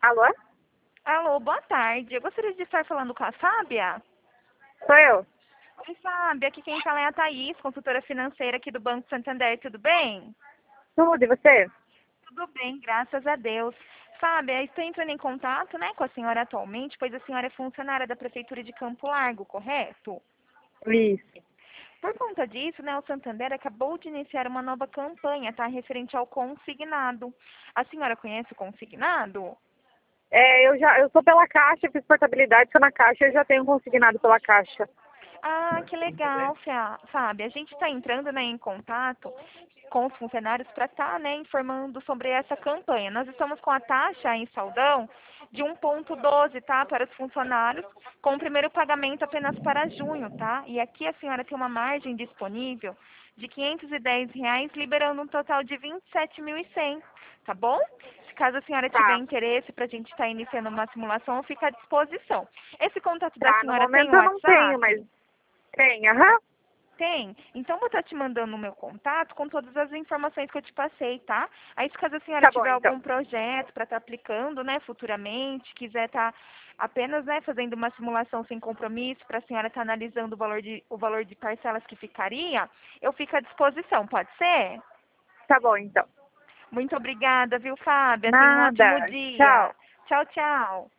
Alô? Alô, boa tarde. Eu gostaria de estar falando com a Fábia. Sou eu. Oi, Fábia. Aqui quem fala é a Thaís, consultora financeira aqui do Banco Santander. Tudo bem? Tudo, e você? Tudo bem, graças a Deus. Fábia, estou entrando em contato, com a senhora atualmente, pois a senhora é funcionária da Prefeitura de Campo Largo, correto? Isso. Por conta disso, o Santander acabou de iniciar uma nova campanha, referente ao consignado. A senhora conhece o consignado? Eu sou pela Caixa, fiz portabilidade, sou na Caixa, eu já tenho consignado pela Caixa. Ah, que legal, Fábia. A gente está entrando, em contato com os funcionários para estar, informando sobre essa campanha. Nós estamos com a taxa em saldão de 1,12, tá, para os funcionários, com o primeiro pagamento apenas para junho, tá? E aqui a senhora tem uma margem disponível de R$ 510, liberando um total de 27.100, tá bom? Se caso a senhora tiver Tá, interesse para a gente estar iniciando uma simulação, fica à disposição. Esse contato da tá. No senhora tem momento o eu não tenho, mas WhatsApp? tem, aham. Tem. Então, vou estar te mandando o meu contato com todas as informações que eu te passei, tá? Aí, se caso a senhora Tá bom, tiver então. algum projeto para estar aplicando, futuramente, quiser estar apenas, fazendo uma simulação sem compromisso, para a senhora estar analisando o valor de parcelas que ficaria, eu fico à disposição, pode ser? Tá bom, então. Muito obrigada, viu, Fábia? Tenha um ótimo Nada. dia. Tchau. Tchau, tchau.